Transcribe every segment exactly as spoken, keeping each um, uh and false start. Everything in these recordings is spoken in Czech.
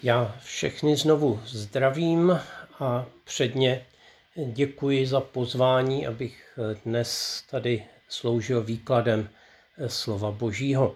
Já všechny znovu zdravím a předně děkuji za pozvání, abych dnes tady sloužil výkladem slova Božího.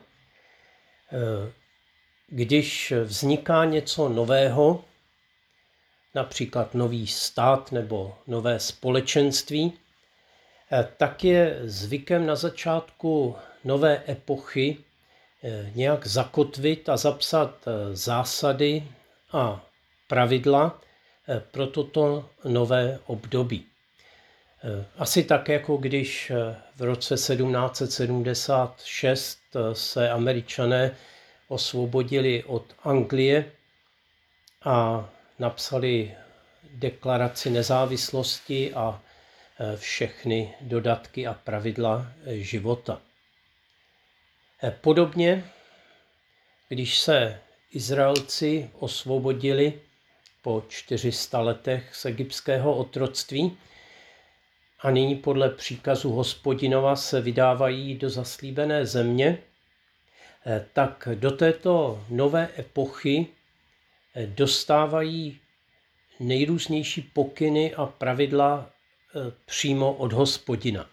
Když vzniká něco nového, například nový stát nebo nové společenství, tak je zvykem na začátku nové epochy nějak zakotvit a zapsat zásady a pravidla pro toto nové období. Asi tak, jako když v roce sedmnáct set sedmdesát šest se Američané osvobodili od Anglie a napsali deklaraci nezávislosti a všechny dodatky a pravidla života. Podobně, když se Izraelci osvobodili po čtyři sta letech z egyptského otroctví a nyní podle příkazu Hospodinova se vydávají do zaslíbené země, tak do této nové epochy dostávají nejrůznější pokyny a pravidla přímo od Hospodina.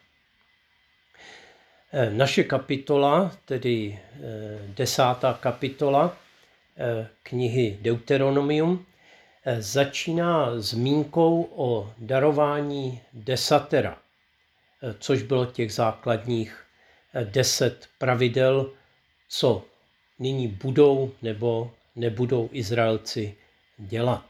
Naše kapitola, tedy desátá kapitola knihy Deuteronomium, začíná zmínkou o darování desatera, což bylo těch základních deset pravidel, co nyní budou nebo nebudou Izraelci dělat.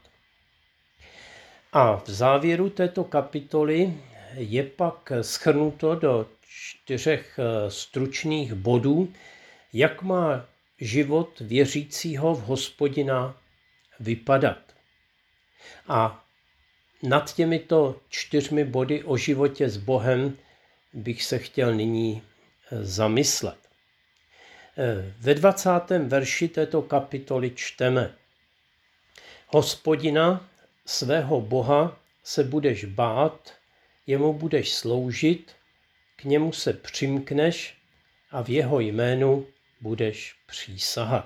A v závěru této kapitoly je pak shrnuto do čtyřech stručných bodů, jak má život věřícího v Hospodina vypadat. A nad těmito čtyřmi body o životě s Bohem bych se chtěl nyní zamyslet. Ve dvacátém verši této kapitoly čteme: Hospodina, svého Boha, se budeš bát, jemu budeš sloužit, k němu se přimkneš a v jeho jménu budeš přísahat.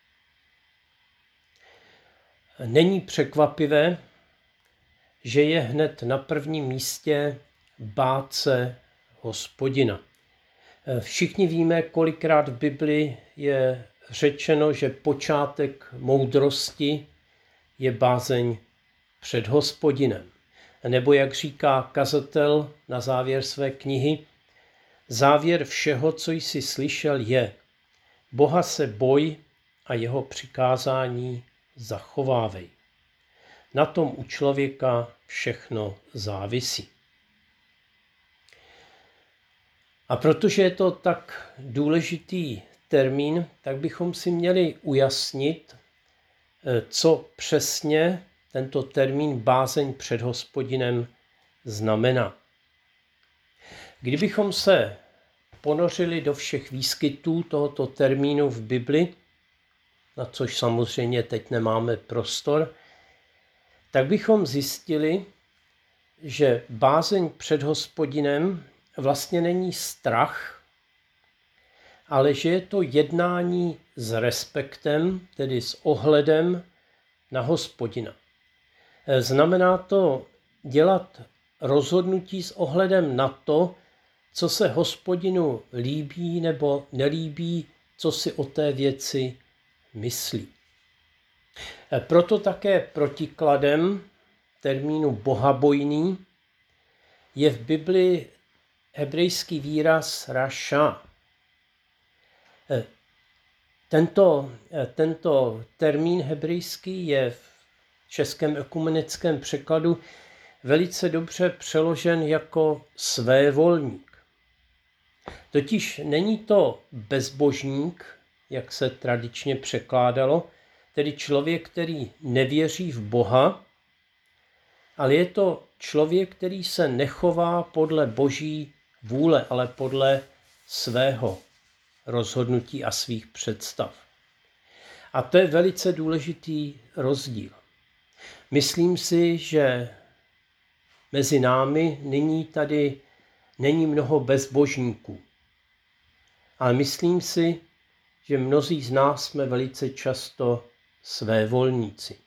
Není překvapivé, že je hned na prvním místě bát se Hospodina. Všichni víme, kolikrát v Bibli je řečeno, že počátek moudrosti je bázeň před Hospodinem. Nebo jak říká kazatel na závěr své knihy, závěr všeho, co jsi slyšel, je: Boha se boj a jeho přikázání zachovávej. Na tom u člověka všechno závisí. A protože je to tak důležitý termín, tak bychom si měli ujasnit, co přesně tento termín bázeň před Hospodinem znamená. Kdybychom se ponořili do všech výskytů tohoto termínu v Bibli, na což samozřejmě teď nemáme prostor, tak bychom zjistili, že bázeň před Hospodinem vlastně není strach, ale že je to jednání s respektem, tedy s ohledem na Hospodina. Znamená to dělat rozhodnutí s ohledem na to, co se Hospodinu líbí nebo nelíbí, co si o té věci myslí. Proto také protikladem termínu bohabojný je v Bibli hebrejský výraz raša. Tento, tento termín hebrejský je v českém ekumenickém překladu velice dobře přeložen jako svévolník. Totiž není to bezbožník, jak se tradičně překládalo, tedy člověk, který nevěří v Boha, ale je to člověk, který se nechová podle Boží vůle, ale podle svého rozhodnutí a svých představ. A to je velice důležitý rozdíl. Myslím si, že mezi námi nyní tady není mnoho bezbožníků. Ale myslím si, že mnozí z nás jsme velice často svévolníci.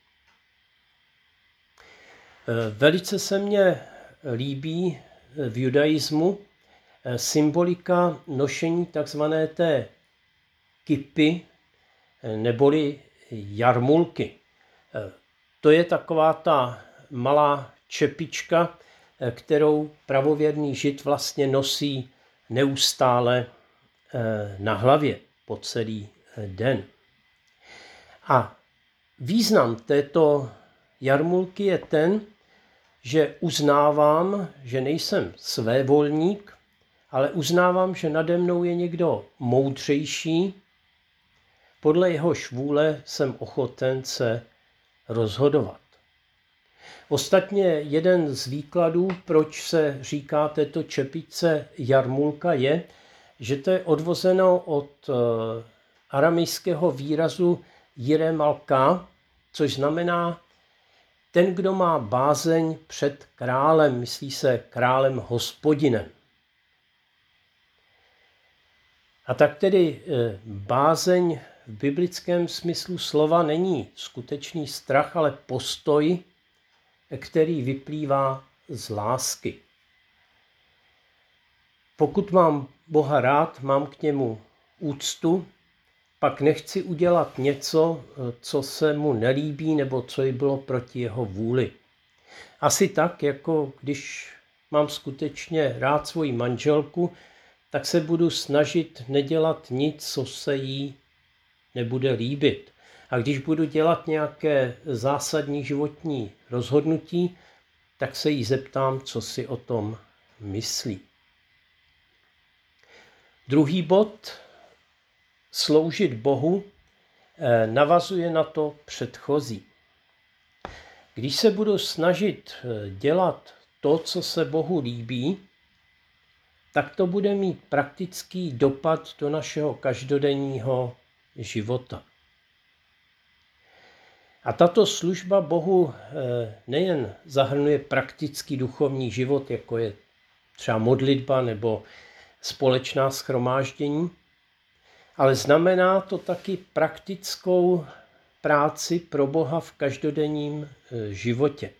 Velice se mně líbí v judaismu symbolika nošení takzvané té kipy neboli jarmulky. To je taková ta malá čepička, kterou pravověrný žid vlastně nosí neustále na hlavě po celý den. A význam této jarmulky je ten, že uznávám, že nejsem svévolník, ale uznávám, že nade mnou je někdo moudřejší, podle jehož vůle jsem ochoten se rozhodovat. Ostatně jeden z výkladů, proč se říká této čepičce jarmulka, je, že to je odvozeno od aramejského výrazu jire malka, což znamená ten, kdo má bázeň před králem, myslí se králem hospodinem. A tak tedy bázeň v biblickém smyslu slova není skutečný strach, ale postoj, který vyplývá z lásky. Pokud mám Boha rád, mám k němu úctu, pak nechci udělat něco, co se mu nelíbí nebo co by bylo proti jeho vůli. Asi tak, jako když mám skutečně rád svoji manželku, tak se budu snažit nedělat nic, co se jí nebude líbit. A když budu dělat nějaké zásadní životní rozhodnutí, tak se jí zeptám, co si o tom myslí. Druhý bod, sloužit Bohu, navazuje na to předchozí. Když se budu snažit dělat to, co se Bohu líbí, tak to bude mít praktický dopad do našeho každodenního života. A tato služba Bohu nejen zahrnuje praktický duchovní život, jako je třeba modlitba nebo společná shromáždění, ale znamená to taky praktickou práci pro Boha v každodenním životě.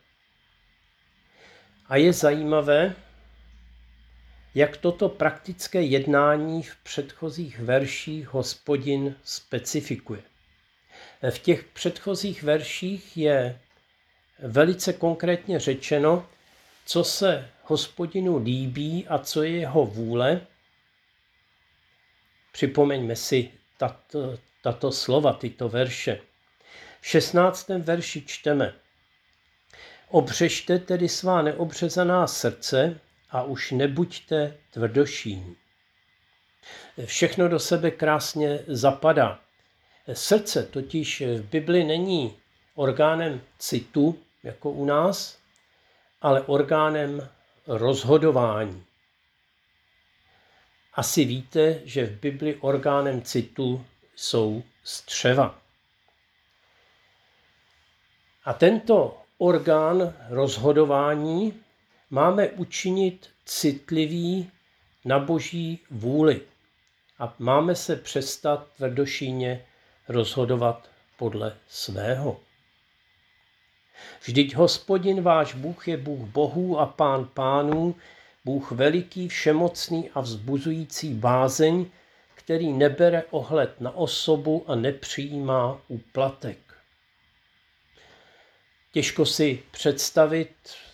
A je zajímavé, jak toto praktické jednání v předchozích verších Hospodin specifikuje. V těch předchozích verších je velice konkrétně řečeno, co se Hospodinu líbí a co je jeho vůle. Připomeňme si tato, tato slova, tyto verše. V šestnáctém verši čteme: Obřežte tedy svá neobřezaná srdce a už nebuďte tvrdošíní. Všechno do sebe krásně zapadá. Srdce totiž v Bibli není orgánem citu, jako u nás, ale orgánem rozhodování. Asi víte, že v Bibli orgánem citu jsou střeva. A tento orgán rozhodování máme učinit citlivý na Boží vůli a máme se přestat tvrdošíně rozhodovat podle svého. Vždyť Hospodin váš Bůh je Bůh bohů a Pán pánů, Bůh veliký, všemocný a vzbuzující bázeň, který nebere ohled na osobu a nepřijímá úplatek. Těžko si představit,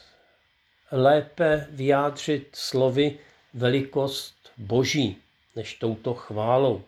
lépe vyjádřit slovy velikost Boží než touto chválou.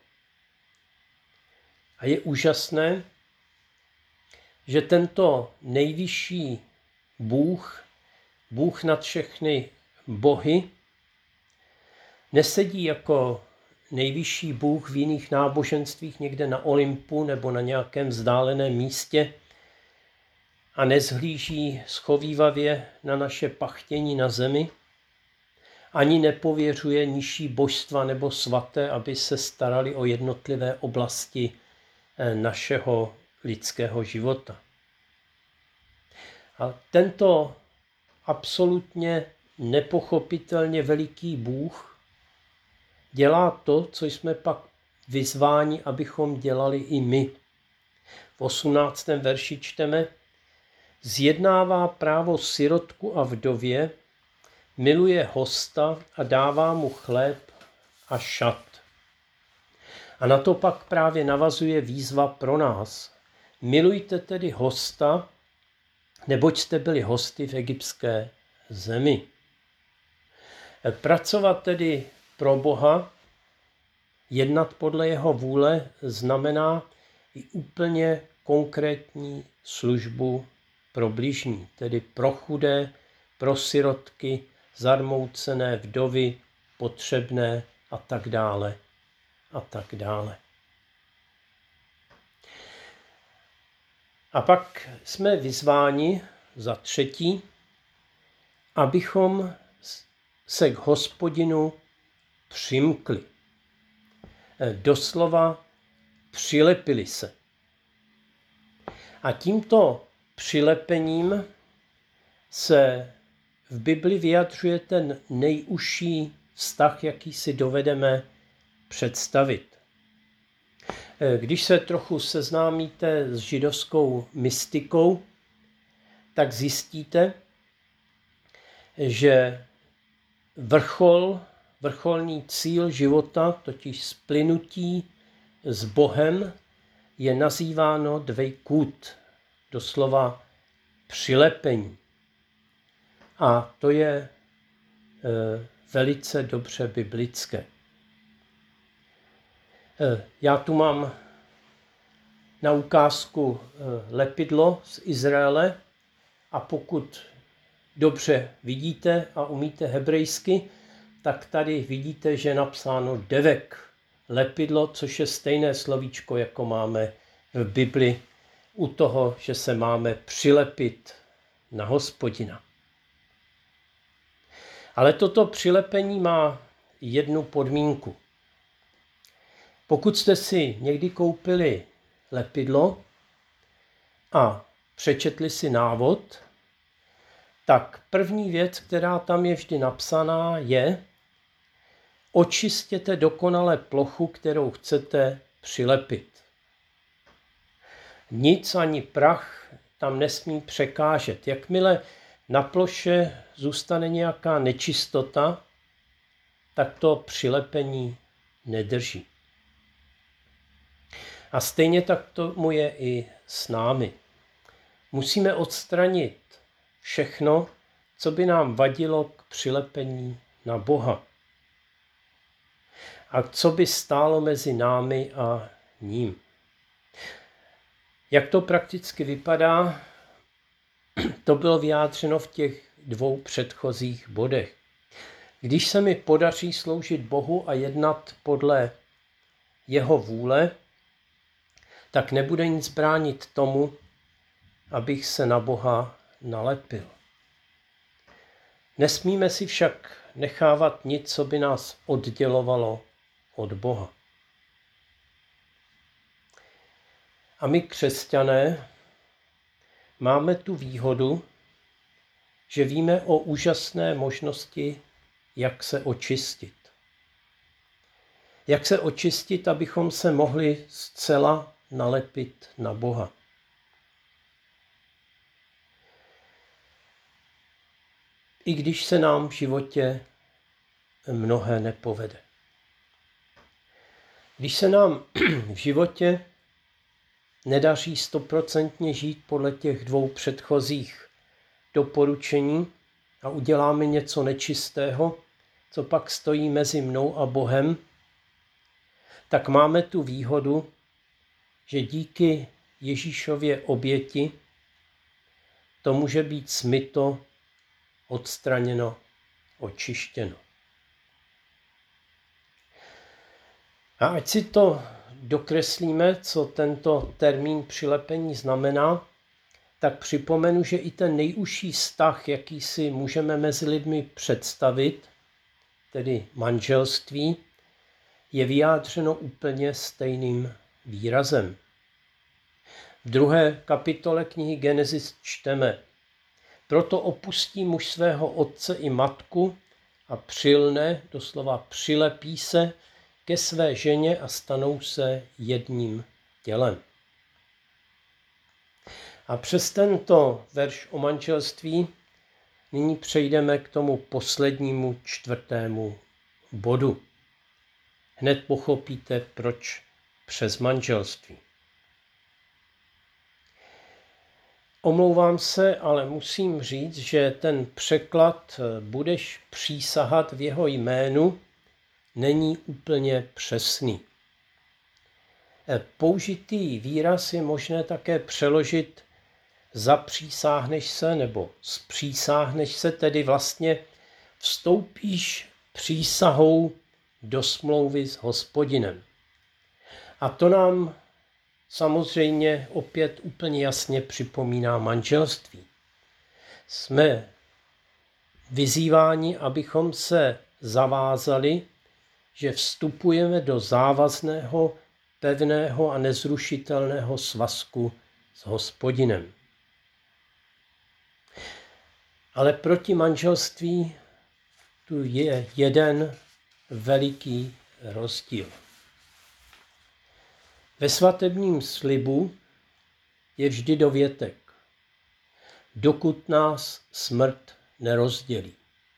A je úžasné, že tento nejvyšší Bůh, Bůh nad všechny bohy, nesedí jako nejvyšší Bůh v jiných náboženstvích někde na Olympu nebo na nějakém vzdáleném místě a nezhlíží schovívavě na naše pachtění na zemi, ani nepověřuje nižší božstva nebo svaté, aby se starali o jednotlivé oblasti našeho lidského života. A tento absolutně nepochopitelně veliký Bůh dělá to, co jsme pak vyzváni, abychom dělali i my. V osmnáctém verši čteme: zjednává právo sirotku a vdově, miluje hosta a dává mu chléb a šat. A na to pak právě navazuje výzva pro nás. Milujte tedy hosta, neboť jste byli hosty v egyptské zemi. Pracovat tedy pro Boha, jednat podle jeho vůle, znamená i úplně konkrétní službu pro bližní, tedy pro chudé, pro sirotky, zarmoucené vdovy, potřebné a tak dále a tak dále. A pak jsme vyzváni za třetí, abychom se k Hospodinu přimkli. Doslova přilepili se. A tímto přilepením se v Bibli vyjadřuje ten nejužší vztah, jaký si dovedeme představit. Když se trochu seznámíte s židovskou mystikou, tak zjistíte, že vrchol, vrcholný cíl života, totiž splynutí s Bohem, je nazýváno dvejkut, doslova přilepení. A to je e, velice dobře biblické. E, já tu mám na ukázku e, lepidlo z Izraele a pokud dobře vidíte a umíte hebrejsky, tak tady vidíte, že je napsáno devek, lepidlo, což je stejné slovíčko, jako máme v Bibli u toho, že se máme přilepit na Hospodina. Ale toto přilepení má jednu podmínku. Pokud jste si někdy koupili lepidlo a přečetli si návod, tak první věc, která tam je vždy napsaná, je: očistěte dokonale plochu, kterou chcete přilepit. Nic ani prach tam nesmí překážet. Jakmile na ploše zůstane nějaká nečistota, tak to přilepení nedrží. A stejně tak tomu je i s námi. Musíme odstranit všechno, co by nám vadilo k přilepení na Boha. A co by stálo mezi námi a ním. Jak to prakticky vypadá, to bylo vyjádřeno v těch dvou předchozích bodech. Když se mi podaří sloužit Bohu a jednat podle jeho vůle, tak nebude nic bránit tomu, abych se na Boha nalepil. Nesmíme si však nechávat nic, co by nás oddělovalo od Boha. A my, křesťané, máme tu výhodu, že víme o úžasné možnosti, jak se očistit. Jak se očistit, abychom se mohli zcela nalepit na Boha. I když se nám v životě mnohé nepovede. Když se nám v životě nedaří stoprocentně žít podle těch dvou předchozích doporučení a uděláme něco nečistého, co pak stojí mezi mnou a Bohem, tak máme tu výhodu, že díky Ježíšově oběti to může být smyto, odstraněno, očištěno. A ať si to dokreslíme, co tento termín přilepení znamená, tak připomenu, že i ten nejužší vztah, jaký si můžeme mezi lidmi představit, tedy manželství, je vyjádřeno úplně stejným výrazem. V druhé kapitole knihy Genesis čteme: proto opustí muž svého otce i matku a přilne, doslova přilepí se ke své ženě a stanou se jedním tělem. A přes tento verš o manželství nyní přejdeme k tomu poslednímu čtvrtému bodu. Hned pochopíte, proč přes manželství. Omlouvám se, ale musím říct, že ten překlad budeš přísahat v jeho jménu není úplně přesný. Použitý výraz je možné také přeložit zapřísáhneš se nebo spřísáhneš se, tedy vlastně vstoupíš přísahou do smlouvy s Hospodinem. A to nám samozřejmě opět úplně jasně připomíná manželství. Jsme vyzýváni, abychom se zavázali, že vstupujeme do závazného, pevného a nezrušitelného svazku s Hospodinem. Ale proti manželství tu je jeden veliký rozdíl. Ve svatebním slibu je vždy dovětek, dokud nás smrt nerozdělí.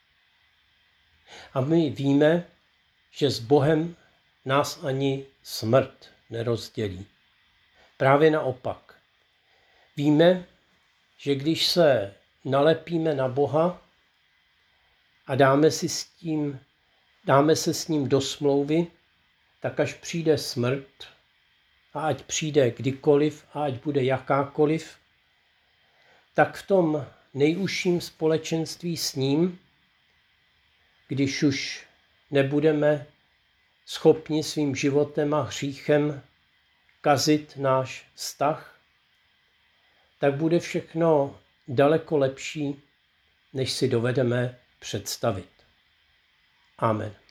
A my víme, že s Bohem nás ani smrt nerozdělí. Právě naopak. Víme, že když se nalepíme na Boha a dáme, si s tím, dáme se s ním do smlouvy, tak až přijde smrt, a ať přijde kdykoliv a ať bude jakákoliv, tak v tom nejužším společenství s ním, když už nebudeme schopni svým životem a hříchem kazit náš vztah, tak bude všechno daleko lepší, než si dovedeme představit. Amen.